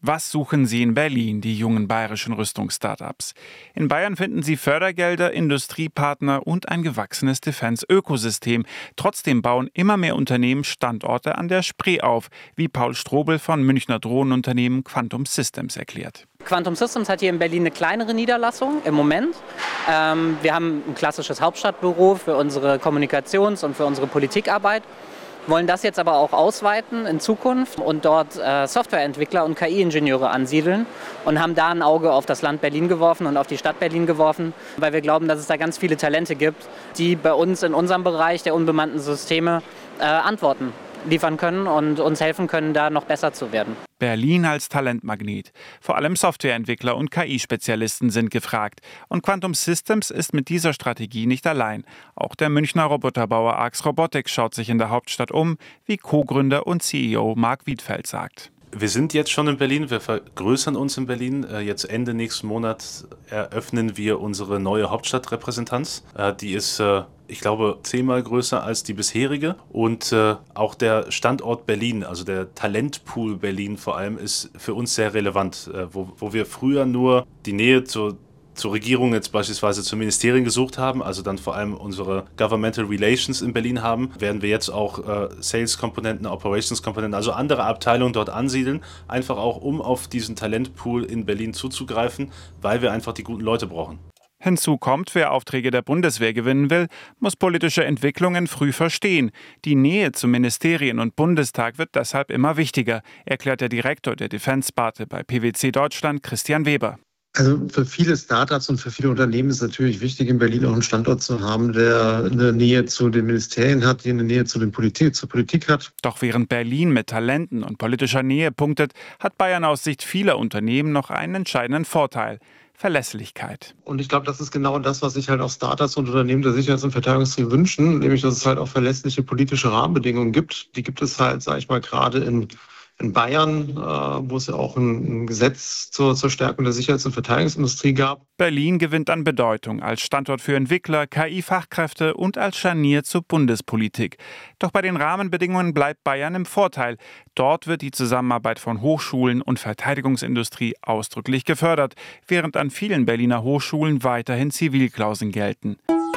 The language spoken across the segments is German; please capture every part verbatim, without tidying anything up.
Was suchen sie in Berlin, die jungen bayerischen Rüstungsstartups? In Bayern finden sie Fördergelder, Industriepartner und ein gewachsenes Defense-Ökosystem. Trotzdem bauen immer mehr Unternehmen Standorte an der Spree auf, wie Paul Strobel von Münchner Drohnenunternehmen Quantum Systems erklärt. Quantum Systems hat hier in Berlin eine kleinere Niederlassung im Moment. Ähm, wir haben ein klassisches Hauptstadtbüro für unsere Kommunikations- und für unsere Politikarbeit. Wollen das jetzt aber auch ausweiten in Zukunft und dort äh, Softwareentwickler und K I-Ingenieure ansiedeln und haben da ein Auge auf das Land Berlin geworfen und auf die Stadt Berlin geworfen, weil wir glauben, dass es da ganz viele Talente gibt, die bei uns in unserem Bereich der unbemannten Systeme äh, Antworten liefern können und uns helfen können, da noch besser zu werden. Berlin als Talentmagnet. Vor allem Softwareentwickler und K I-Spezialisten sind gefragt. Und Quantum Systems ist mit dieser Strategie nicht allein. Auch der Münchner Roboterbauer Arx Robotics schaut sich in der Hauptstadt um, wie Co-Gründer und C E O Marc Wiedfeld sagt. Wir sind jetzt schon in Berlin, wir vergrößern uns in Berlin. Jetzt Ende nächsten Monat eröffnen wir unsere neue Hauptstadtrepräsentanz. Die ist, ich glaube, zehnmal größer als die bisherige. Und auch der Standort Berlin, also der Talentpool Berlin vor allem, ist für uns sehr relevant. Wo, wo wir früher nur die Nähe zur zur Regierung jetzt beispielsweise zu Ministerien gesucht haben, also dann vor allem unsere Governmental Relations in Berlin haben, werden wir jetzt auch äh, Sales-Komponenten, Operations-Komponenten, also andere Abteilungen dort ansiedeln, einfach auch um auf diesen Talentpool in Berlin zuzugreifen, weil wir einfach die guten Leute brauchen. Hinzu kommt, wer Aufträge der Bundeswehr gewinnen will, muss politische Entwicklungen früh verstehen. Die Nähe zu Ministerien und Bundestag wird deshalb immer wichtiger, erklärt der Direktor der Defense-Sparte bei P W C Deutschland, Christian Weber. Also für viele Startups und für viele Unternehmen ist es natürlich wichtig, in Berlin auch einen Standort zu haben, der eine Nähe zu den Ministerien hat, die eine Nähe zu den Politik, zur Politik hat. Doch während Berlin mit Talenten und politischer Nähe punktet, hat Bayern aus Sicht vieler Unternehmen noch einen entscheidenden Vorteil: Verlässlichkeit. Und ich glaube, das ist genau das, was sich halt auch Startups und Unternehmen der Sicherheits- und Verteidigungsindustrie wünschen, nämlich dass es halt auch verlässliche politische Rahmenbedingungen gibt. Die gibt es halt, sage ich mal, gerade in In Bayern, wo es ja auch ein Gesetz zur, zur Stärkung der Sicherheits- und Verteidigungsindustrie gab. Berlin gewinnt an Bedeutung als Standort für Entwickler, K I-Fachkräfte und als Scharnier zur Bundespolitik. Doch bei den Rahmenbedingungen bleibt Bayern im Vorteil. Dort wird die Zusammenarbeit von Hochschulen und Verteidigungsindustrie ausdrücklich gefördert, während an vielen Berliner Hochschulen weiterhin Zivilklauseln gelten.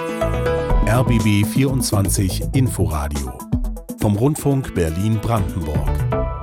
R B B vierundzwanzig Inforadio vom Rundfunk Berlin-Brandenburg.